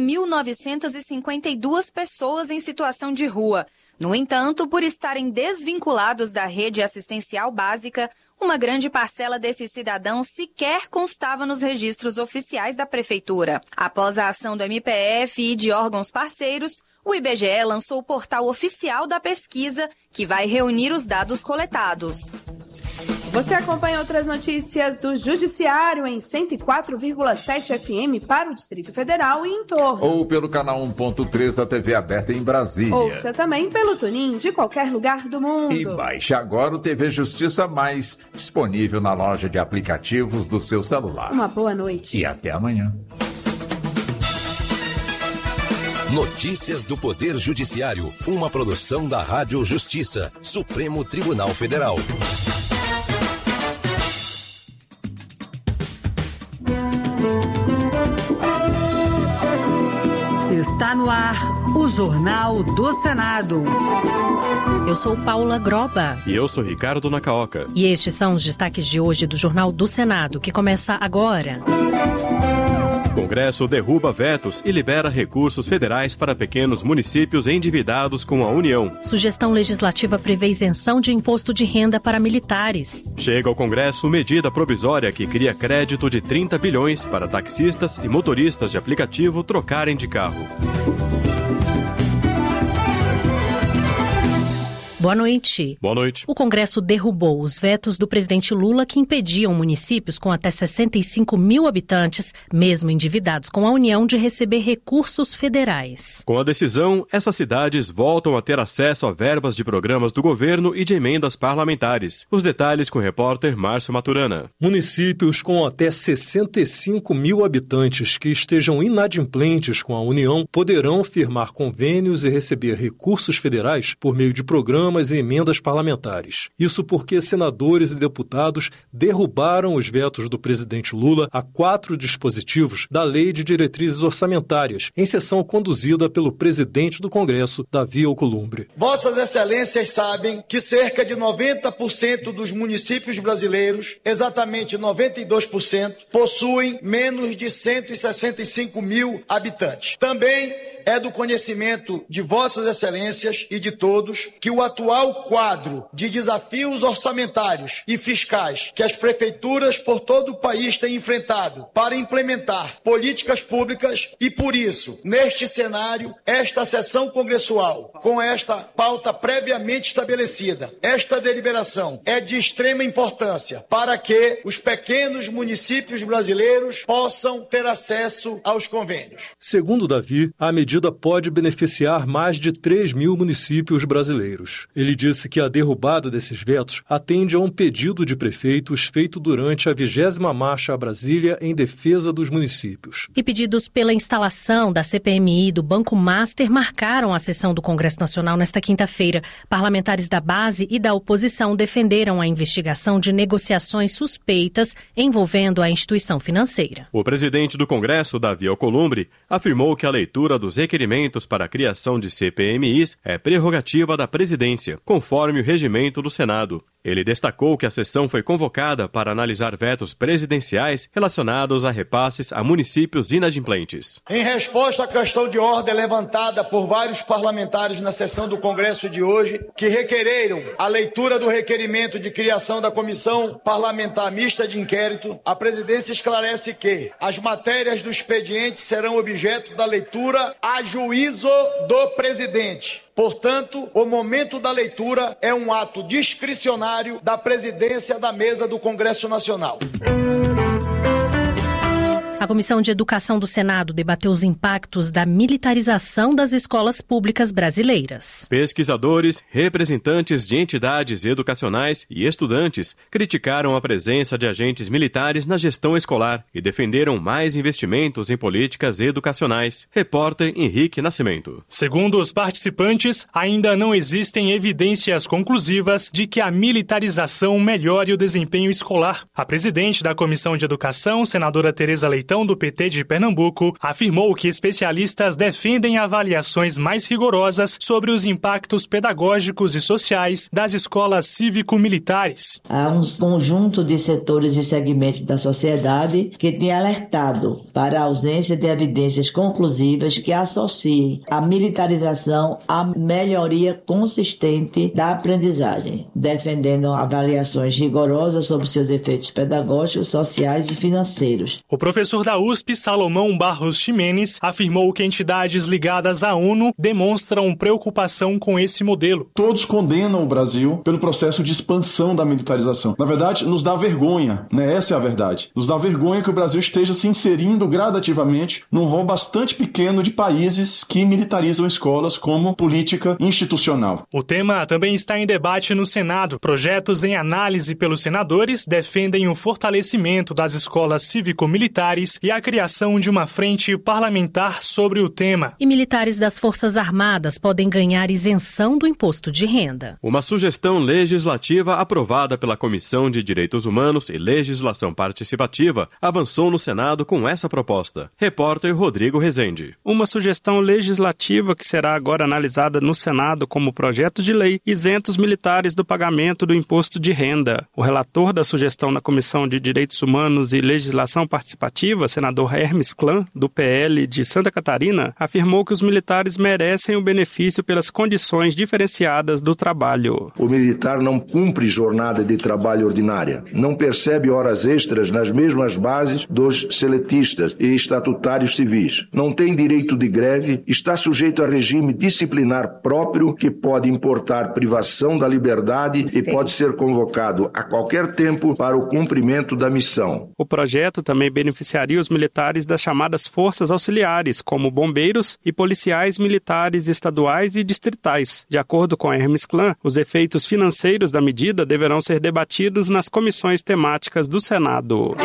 1.952 pessoas em situação de rua. No entanto, por estarem desvinculados da rede assistencial básica, uma grande parcela desses cidadãos sequer constava nos registros oficiais da Prefeitura. Após a ação do MPF e de órgãos parceiros, o IBGE lançou o portal oficial da pesquisa, que vai reunir os dados coletados. Você acompanha outras notícias do Judiciário em 104,7 FM para o Distrito Federal e em torno. Ou pelo canal 1.3 da TV aberta em Brasília. Ouça também pelo TuneIn de qualquer lugar do mundo. E baixe agora o TV Justiça Mais, disponível na loja de aplicativos do seu celular. Uma boa noite. E até amanhã. Notícias do Poder Judiciário, uma produção da Rádio Justiça, Supremo Tribunal Federal. Está no ar o Jornal do Senado. Eu sou Paula Groba. E eu sou Ricardo Nacaoca. E estes são os destaques de hoje do Jornal do Senado, que começa agora. Congresso derruba vetos e libera recursos federais para pequenos municípios endividados com a União. Sugestão legislativa prevê isenção de imposto de renda para militares. Chega ao Congresso medida provisória que cria crédito de 30 bilhões para taxistas e motoristas de aplicativo trocarem de carro. Boa noite. Boa noite. O Congresso derrubou os vetos do presidente Lula que impediam municípios com até 65 mil habitantes, mesmo endividados com a União, de receber recursos federais. Com a decisão, essas cidades voltam a ter acesso a verbas de programas do governo e de emendas parlamentares. Os detalhes com o repórter Márcio Maturana. Municípios com até 65 mil habitantes que estejam inadimplentes com a União poderão firmar convênios e receber recursos federais por meio de programas e emendas parlamentares. Isso porque senadores e deputados derrubaram os vetos do presidente Lula a 4 dispositivos da Lei de Diretrizes Orçamentárias, em sessão conduzida pelo presidente do Congresso, Davi Alcolumbre. Vossas Excelências sabem que cerca de 90% dos municípios brasileiros, exatamente 92%, possuem menos de 165 mil habitantes. Também é do conhecimento de vossas excelências e de todos que o atual quadro de desafios orçamentários e fiscais que as prefeituras por todo o país têm enfrentado para implementar políticas públicas e, por isso, neste cenário, esta sessão congressual, com esta pauta previamente estabelecida, esta deliberação é de extrema importância para que os pequenos municípios brasileiros possam ter acesso aos convênios. Segundo Davi, a medida pode beneficiar mais de 3 mil municípios brasileiros. Ele disse que a derrubada desses vetos atende a um pedido de prefeitos feito durante a 20ª Marcha a Brasília em defesa dos municípios. E pedidos pela instalação da CPMI e do Banco Master marcaram a sessão do Congresso Nacional nesta quinta-feira. Parlamentares da base e da oposição defenderam a investigação de negociações suspeitas envolvendo a instituição financeira. O presidente do Congresso, Davi Alcolumbre, afirmou que a leitura dos requerimentos para a criação de CPMIs é prerrogativa da presidência, conforme o regimento do Senado. Ele destacou que a sessão foi convocada para analisar vetos presidenciais relacionados a repasses a municípios inadimplentes. Em resposta à questão de ordem levantada por vários parlamentares na sessão do Congresso de hoje, que requereram a leitura do requerimento de criação da Comissão Parlamentar Mista de Inquérito, a presidência esclarece que as matérias do expediente serão objeto da leitura a juízo do presidente. Portanto, o momento da leitura é um ato discricionário da presidência da mesa do Congresso Nacional. A Comissão de Educação do Senado debateu os impactos da militarização das escolas públicas brasileiras. Pesquisadores, representantes de entidades educacionais e estudantes criticaram a presença de agentes militares na gestão escolar e defenderam mais investimentos em políticas educacionais. Repórter Henrique Nascimento. Segundo os participantes, ainda não existem evidências conclusivas de que a militarização melhore o desempenho escolar. A presidente da Comissão de Educação, senadora Tereza Leitão, do PT de Pernambuco, afirmou que especialistas defendem avaliações mais rigorosas sobre os impactos pedagógicos e sociais das escolas cívico-militares. Há um conjunto de setores e segmentos da sociedade que tem alertado para a ausência de evidências conclusivas que associem a militarização à melhoria consistente da aprendizagem, defendendo avaliações rigorosas sobre seus efeitos pedagógicos, sociais e financeiros. O professor da USP, Salomão Barros Ximenes, afirmou que entidades ligadas à ONU demonstram preocupação com esse modelo. Todos condenam o Brasil pelo processo de expansão da militarização. Na verdade, nos dá vergonha, né? Essa é a verdade. Nos dá vergonha que o Brasil esteja se inserindo gradativamente num rol bastante pequeno de países que militarizam escolas como política institucional. O tema também está em debate no Senado. Projetos em análise pelos senadores defendem o fortalecimento das escolas cívico-militares e a criação de uma frente parlamentar sobre o tema. E militares das Forças Armadas podem ganhar isenção do imposto de renda. Uma sugestão legislativa aprovada pela Comissão de Direitos Humanos e Legislação Participativa avançou no Senado com essa proposta. Repórter Rodrigo Rezende. Uma sugestão legislativa que será agora analisada no Senado como projeto de lei isenta os militares do pagamento do imposto de renda. O relator da sugestão na Comissão de Direitos Humanos e Legislação Participativa, senador Hermes Klan, do PL de Santa Catarina, afirmou que os militares merecem o benefício pelas condições diferenciadas do trabalho. O militar não cumpre jornada de trabalho ordinária, não percebe horas extras nas mesmas bases dos seletistas e estatutários civis, não tem direito de greve, está sujeito a regime disciplinar próprio que pode importar privação da liberdade e pode ser convocado a qualquer tempo para o cumprimento da missão. O projeto também beneficiaria os militares das chamadas forças auxiliares, como bombeiros e policiais militares estaduais e distritais. De acordo com a Hermes Klan, os efeitos financeiros da medida deverão ser debatidos nas comissões temáticas do Senado.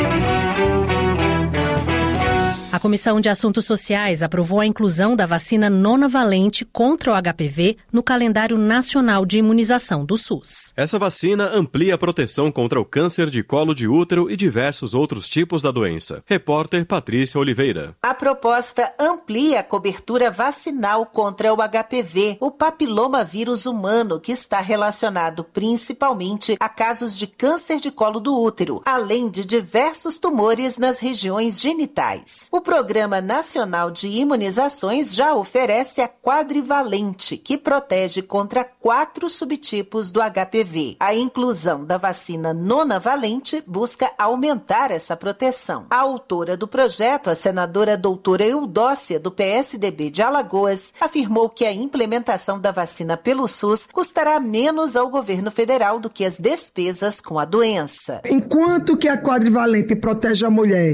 A Comissão de Assuntos Sociais aprovou a inclusão da vacina nonavalente contra o HPV no calendário nacional de imunização do SUS. Essa vacina amplia a proteção contra o câncer de colo de útero e diversos outros tipos da doença. Repórter Patrícia Oliveira. A proposta amplia a cobertura vacinal contra o HPV, o papilomavírus humano, que está relacionado principalmente a casos de câncer de colo do útero, além de diversos tumores nas regiões genitais. O Programa Nacional de Imunizações já oferece a quadrivalente, que protege contra 4 subtipos do HPV. A inclusão da vacina nonavalente busca aumentar essa proteção. A autora do projeto, a senadora doutora Eudócia, do PSDB de Alagoas, afirmou que a implementação da vacina pelo SUS custará menos ao governo federal do que as despesas com a doença. Enquanto que a quadrivalente protege a mulher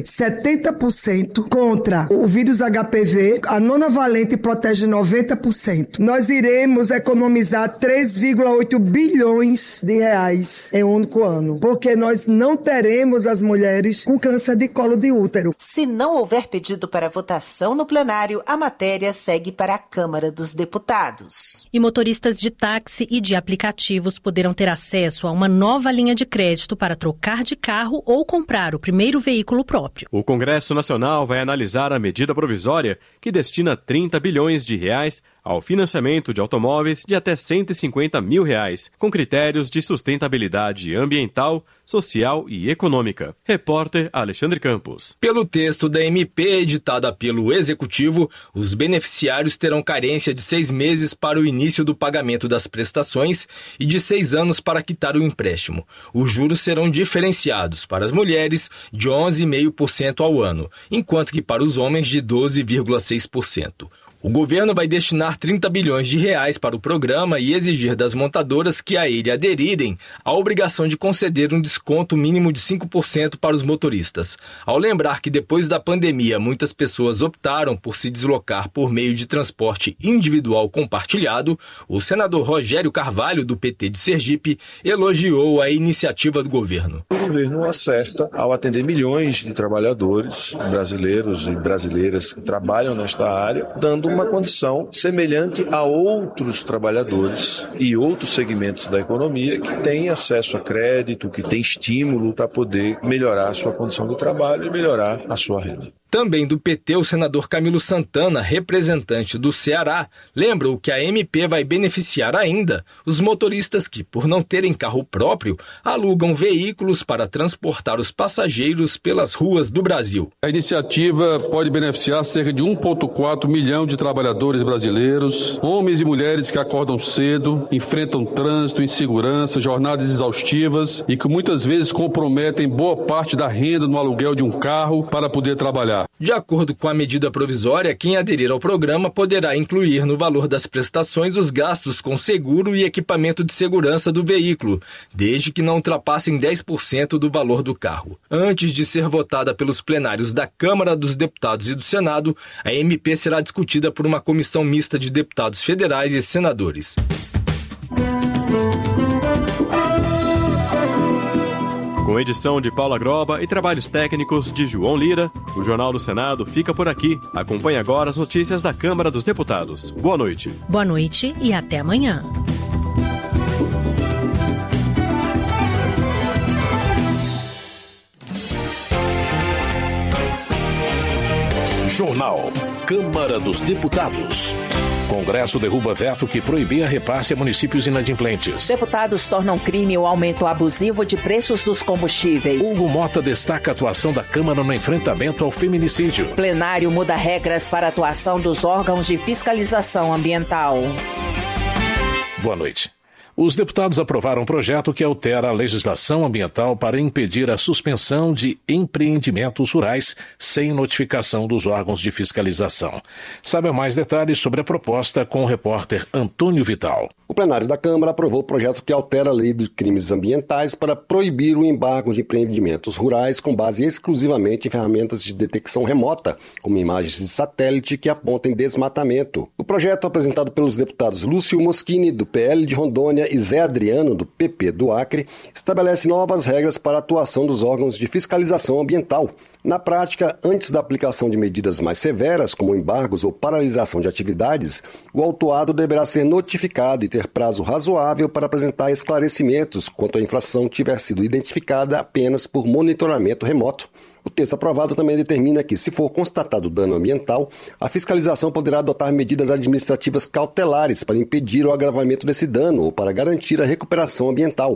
70% contra o vírus HPV, a nonavalente protege 90%. Nós iremos economizar 3,8 bilhões de reais em um único ano, porque nós não teremos as mulheres com câncer de colo de útero. Se não houver pedido para votação no plenário, a matéria segue para a Câmara dos Deputados. E motoristas de táxi e de aplicativos poderão ter acesso a uma nova linha de crédito para trocar de carro ou comprar o primeiro veículo próprio. O Congresso Nacional vai analisar a medida provisória que destina 30 bilhões de reais ao financiamento de automóveis de até R$150 mil, com critérios de sustentabilidade ambiental, social e econômica. Repórter Alexandre Campos. Pelo texto da MP editada pelo Executivo, os beneficiários terão carência de 6 meses para o início do pagamento das prestações e de 6 anos para quitar o empréstimo. Os juros serão diferenciados para as mulheres de 11,5% ao ano, enquanto que para os homens de 12,6%. O governo vai destinar 30 bilhões de reais para o programa e exigir das montadoras que a ele aderirem a obrigação de conceder um desconto mínimo de 5% para os motoristas. Ao lembrar que depois da pandemia muitas pessoas optaram por se deslocar por meio de transporte individual compartilhado, o senador Rogério Carvalho, do PT de Sergipe, elogiou a iniciativa do governo. O governo acerta ao atender milhões de trabalhadores brasileiros e brasileiras que trabalham nesta área, dando uma condição semelhante a outros trabalhadores e outros segmentos da economia que têm acesso a crédito, que têm estímulo para poder melhorar a sua condição de trabalho e melhorar a sua renda. Também do PT, o senador Camilo Santana, representante do Ceará, lembrou que a MP vai beneficiar ainda os motoristas que, por não terem carro próprio, alugam veículos para transportar os passageiros pelas ruas do Brasil. A iniciativa pode beneficiar cerca de 1,4 milhão de trabalhadores brasileiros, homens e mulheres que acordam cedo, enfrentam trânsito, insegurança, jornadas exaustivas e que muitas vezes comprometem boa parte da renda no aluguel de um carro para poder trabalhar. De acordo com a medida provisória, quem aderir ao programa poderá incluir no valor das prestações os gastos com seguro e equipamento de segurança do veículo, desde que não ultrapassem 10% do valor do carro. Antes de ser votada pelos plenários da Câmara dos Deputados e do Senado, a MP será discutida por uma comissão mista de deputados federais e senadores. Com edição de Paula Groba e trabalhos técnicos de João Lira, o Jornal do Senado fica por aqui. Acompanhe agora as notícias da Câmara dos Deputados. Boa noite. Boa noite e até amanhã. Jornal Câmara dos Deputados. Congresso derruba veto que proibia repasse a municípios inadimplentes. Deputados tornam crime o aumento abusivo de preços dos combustíveis. Hugo Mota destaca a atuação da Câmara no enfrentamento ao feminicídio. Plenário muda regras para a atuação dos órgãos de fiscalização ambiental. Boa noite. Os deputados aprovaram um projeto que altera a legislação ambiental para impedir a suspensão de empreendimentos rurais sem notificação dos órgãos de fiscalização. Saiba mais detalhes sobre a proposta com o repórter Antônio Vital. O plenário da Câmara aprovou o projeto que altera a lei dos crimes ambientais para proibir o embargo de empreendimentos rurais com base exclusivamente em ferramentas de detecção remota, como imagens de satélite que apontem desmatamento. O projeto, apresentado pelos deputados Lúcio Moschini, do PL de Rondônia, e Zé Adriano, do PP do Acre, estabelece novas regras para a atuação dos órgãos de fiscalização ambiental. Na prática, antes da aplicação de medidas mais severas, como embargos ou paralisação de atividades, o autuado deverá ser notificado e ter prazo razoável para apresentar esclarecimentos quanto à infração tiver sido identificada apenas por monitoramento remoto. O texto aprovado também determina que, se for constatado dano ambiental, a fiscalização poderá adotar medidas administrativas cautelares para impedir o agravamento desse dano ou para garantir a recuperação ambiental.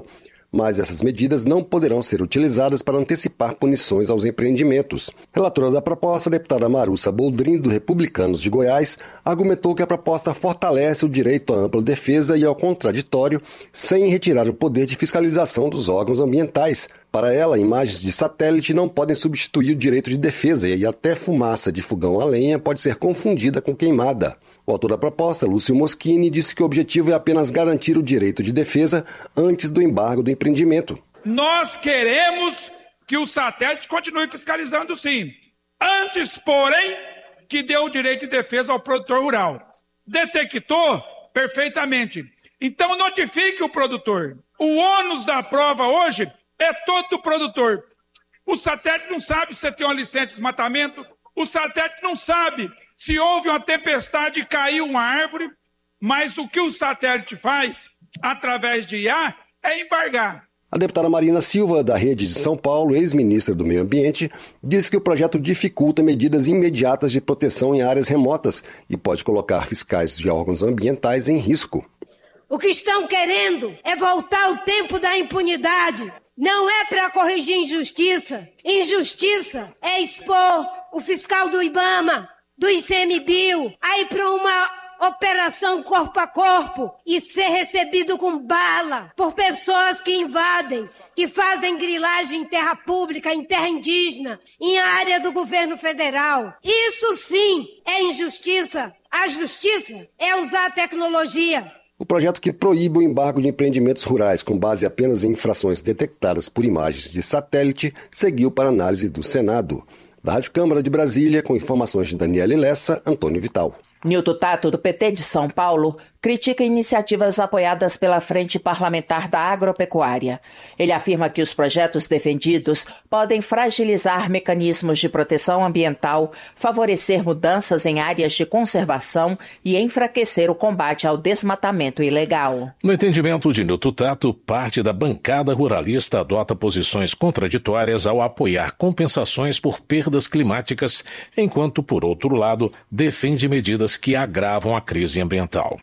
mas essas medidas não poderão ser utilizadas para antecipar punições aos empreendimentos. Relatora da proposta, a deputada Marussa Boldrin, do Republicanos de Goiás, argumentou que a proposta fortalece o direito à ampla defesa e ao contraditório, sem retirar o poder de fiscalização dos órgãos ambientais. Para ela, imagens de satélite não podem substituir o direito de defesa e até fumaça de fogão a lenha pode ser confundida com queimada. O autor da proposta, Lúcio Moschini, disse que o objetivo é apenas garantir o direito de defesa antes do embargo do empreendimento. Nós queremos que o satélite continue fiscalizando, sim. Antes, porém, que dê o direito de defesa ao produtor rural. Detectou? Perfeitamente. Então notifique o produtor. O ônus da prova hoje é todo do produtor. O satélite não sabe se você tem uma licença de desmatamento, o satélite não sabe se houve uma tempestade e caiu uma árvore, mas o que o satélite faz, através de IA, é embargar. A deputada Marina Silva, da Rede de São Paulo, ex-ministra do Meio Ambiente, disse que o projeto dificulta medidas imediatas de proteção em áreas remotas e pode colocar fiscais de órgãos ambientais em risco. O que estão querendo é voltar ao tempo da impunidade. Não é para corrigir injustiça. Injustiça é expor o fiscal do IBAMA, do ICMBio, a ir para uma operação corpo a corpo e ser recebido com bala por pessoas que invadem, que fazem grilagem em terra pública, em terra indígena, em área do governo federal. Isso sim é injustiça. A justiça é usar a tecnologia. O projeto que proíbe o embargo de empreendimentos rurais com base apenas em infrações detectadas por imagens de satélite seguiu para análise do Senado. Da Rádio Câmara de Brasília, com informações de Daniele Lessa, Antônio Vital. Nilton Tato, do PT de São Paulo, critica iniciativas apoiadas pela Frente Parlamentar da Agropecuária. Ele afirma que os projetos defendidos podem fragilizar mecanismos de proteção ambiental, favorecer mudanças em áreas de conservação e enfraquecer o combate ao desmatamento ilegal. No entendimento de Nilton Tato, parte da bancada ruralista adota posições contraditórias ao apoiar compensações por perdas climáticas, enquanto, por outro lado, defende medidas que agravam a crise ambiental.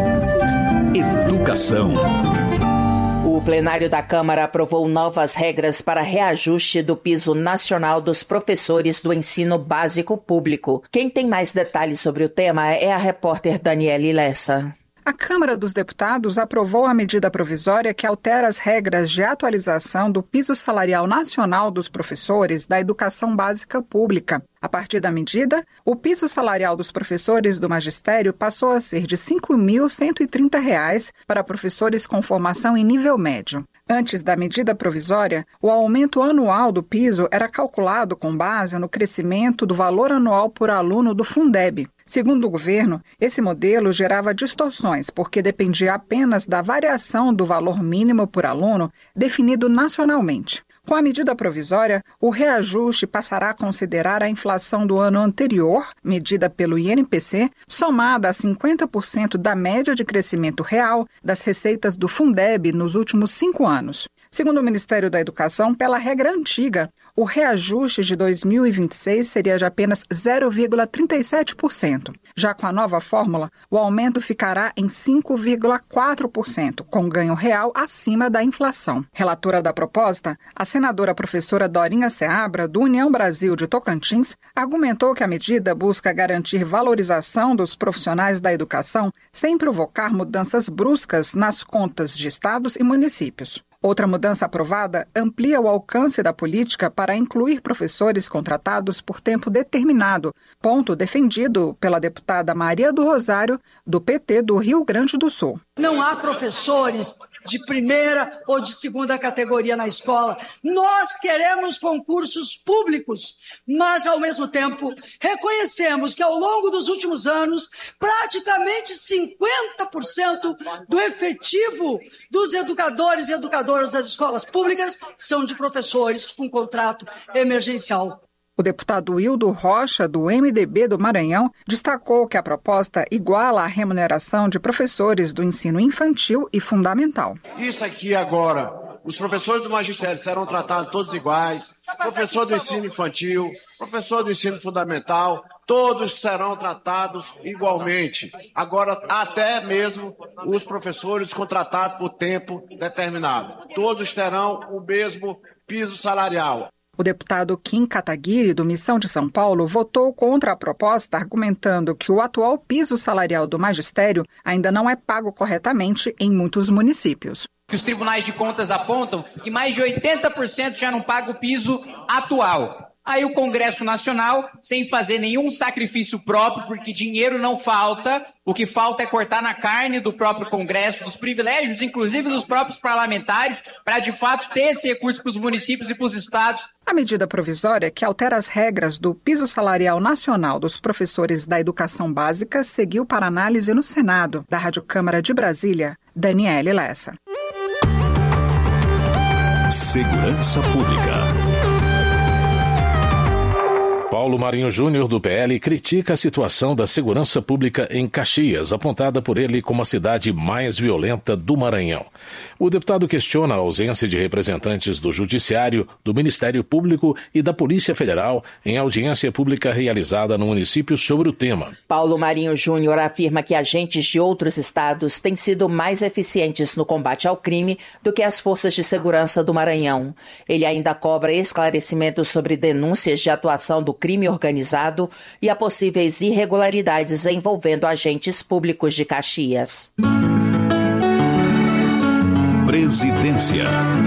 Educação. O plenário da Câmara aprovou novas regras para reajuste do piso nacional dos professores do ensino básico público. Quem tem mais detalhes sobre o tema é a repórter Daniele Lessa. A Câmara dos Deputados aprovou a medida provisória que altera as regras de atualização do piso salarial nacional dos professores da educação básica pública. A partir da medida, o piso salarial dos professores do magistério passou a ser de R$ 5.130 para professores com formação em nível médio. Antes da medida provisória, o aumento anual do piso era calculado com base no crescimento do valor anual por aluno do Fundeb. Segundo o governo, esse modelo gerava distorções, porque dependia apenas da variação do valor mínimo por aluno definido nacionalmente. Com a medida provisória, o reajuste passará a considerar a inflação do ano anterior, medida pelo INPC, somada a 50% da média de crescimento real das receitas do Fundeb nos últimos 5 anos. Segundo o Ministério da Educação, pela regra antiga, o reajuste de 2026 seria de apenas 0,37%. Já com a nova fórmula, o aumento ficará em 5,4%, com ganho real acima da inflação. Relatora da proposta, a senadora professora Dorinha Seabra, do União Brasil de Tocantins, argumentou que a medida busca garantir valorização dos profissionais da educação sem provocar mudanças bruscas nas contas de estados e municípios. Outra mudança aprovada amplia o alcance da política para incluir professores contratados por tempo determinado, ponto defendido pela deputada Maria do Rosário, do PT do Rio Grande do Sul. Não há professores de primeira ou de segunda categoria na escola. Nós queremos concursos públicos, mas, ao mesmo tempo, reconhecemos que, ao longo dos últimos anos, praticamente 50% do efetivo dos educadores e educadoras das escolas públicas são de professores com contrato emergencial. O deputado Wildo Rocha, do MDB do Maranhão, destacou que a proposta iguala a remuneração de professores do ensino infantil e fundamental. Isso aqui agora, os professores do magistério serão tratados todos iguais, professor do ensino infantil, professor do ensino fundamental, todos serão tratados igualmente. Agora, até mesmo os professores contratados por tempo determinado. Todos terão o mesmo piso salarial. O deputado Kim Kataguiri, do Missão de São Paulo, votou contra a proposta, argumentando que o atual piso salarial do magistério ainda não é pago corretamente em muitos municípios. Os tribunais de contas apontam que mais de 80% já não paga o piso atual. Aí o Congresso Nacional, sem fazer nenhum sacrifício próprio, porque dinheiro não falta, o que falta é cortar na carne do próprio Congresso, dos privilégios, inclusive dos próprios parlamentares, para de fato ter esse recurso para os municípios e para os estados. A medida provisória, que altera as regras do piso salarial nacional dos professores da educação básica, seguiu para análise no Senado. Da Rádio Câmara de Brasília, Daniele Lessa. Segurança Pública. Paulo Marinho Júnior, do PL, critica a situação da segurança pública em Caxias, apontada por ele como a cidade mais violenta do Maranhão. O deputado questiona a ausência de representantes do Judiciário, do Ministério Público e da Polícia Federal em audiência pública realizada no município sobre o tema. Paulo Marinho Júnior afirma que agentes de outros estados têm sido mais eficientes no combate ao crime do que as forças de segurança do Maranhão. Ele ainda cobra esclarecimentos sobre denúncias de atuação do crime organizado e a possíveis irregularidades envolvendo agentes públicos de Caxias. Presidência.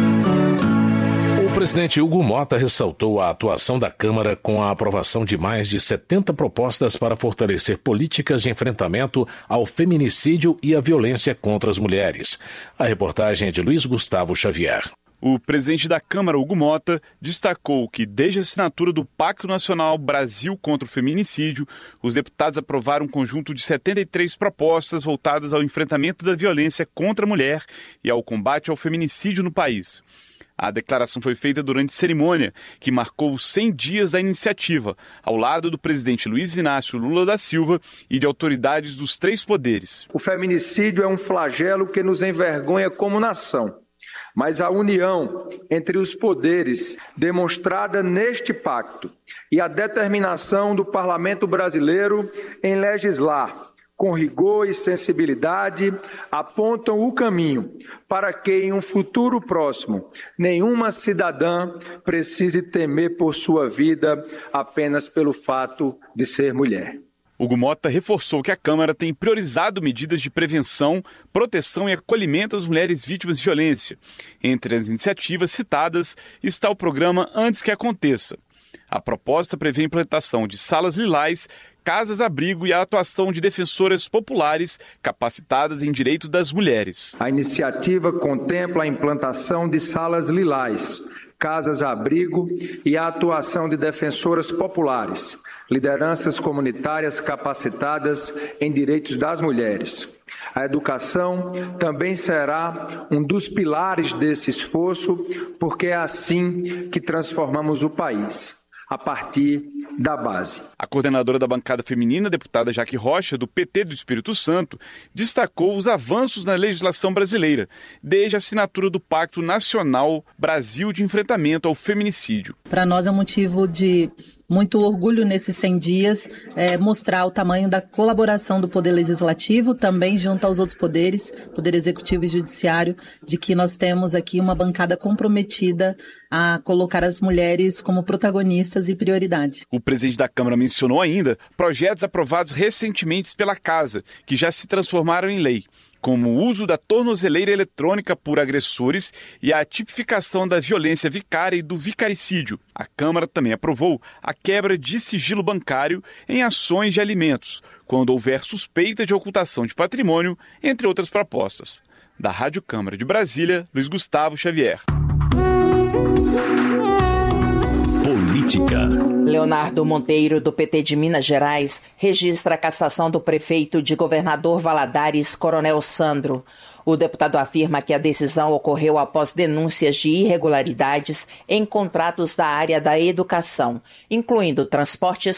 O presidente Hugo Mota ressaltou a atuação da Câmara com a aprovação de mais de 70 propostas para fortalecer políticas de enfrentamento ao feminicídio e à violência contra as mulheres. A reportagem é de Luiz Gustavo Xavier. O presidente da Câmara, Hugo Mota, destacou que, desde a assinatura do Pacto Nacional Brasil contra o Feminicídio, os deputados aprovaram um conjunto de 73 propostas voltadas ao enfrentamento da violência contra a mulher e ao combate ao feminicídio no país. A declaração foi feita durante cerimônia que marcou os 100 dias da iniciativa, ao lado do presidente Luiz Inácio Lula da Silva e de autoridades dos 3 poderes. O feminicídio é um flagelo que nos envergonha como nação. Mas a união entre os poderes demonstrada neste pacto e a determinação do Parlamento brasileiro em legislar com rigor e sensibilidade apontam o caminho para que em um futuro próximo nenhuma cidadã precise temer por sua vida apenas pelo fato de ser mulher. Hugo Mota reforçou que a Câmara tem priorizado medidas de prevenção, proteção e acolhimento às mulheres vítimas de violência. Entre as iniciativas citadas está o programa Antes que Aconteça. A proposta prevê a implantação de salas lilás, casas-abrigo e a atuação de defensoras populares capacitadas em direito das mulheres. A iniciativa contempla a implantação de salas lilás, casas-abrigo e a atuação de defensoras populares, lideranças comunitárias capacitadas em direitos das mulheres. A educação também será um dos pilares desse esforço, porque é assim que transformamos o país, a partir da base. A coordenadora da bancada feminina, deputada Jaque Rocha, do PT do Espírito Santo, destacou os avanços na legislação brasileira, desde a assinatura do Pacto Nacional Brasil de Enfrentamento ao Feminicídio. Para nós é um motivo de muito orgulho nesses 100 dias, mostrar o tamanho da colaboração do Poder Legislativo, também junto aos outros poderes, Poder Executivo e Judiciário, de que nós temos aqui uma bancada comprometida a colocar as mulheres como protagonistas e prioridade. O presidente da Câmara mencionou ainda projetos aprovados recentemente pela Casa, que já se transformaram em lei, como o uso da tornozeleira eletrônica por agressores e a tipificação da violência vicária e do vicaricídio. A Câmara também aprovou a quebra de sigilo bancário em ações de alimentos, quando houver suspeita de ocultação de patrimônio, entre outras propostas. Da Rádio Câmara de Brasília, Luiz Gustavo Xavier. Política. Leonardo Monteiro, do PT de Minas Gerais, registra a cassação do prefeito de Governador Valadares, Coronel Sandro. O deputado afirma que a decisão ocorreu após denúncias de irregularidades em contratos da área da educação, incluindo transporte escolar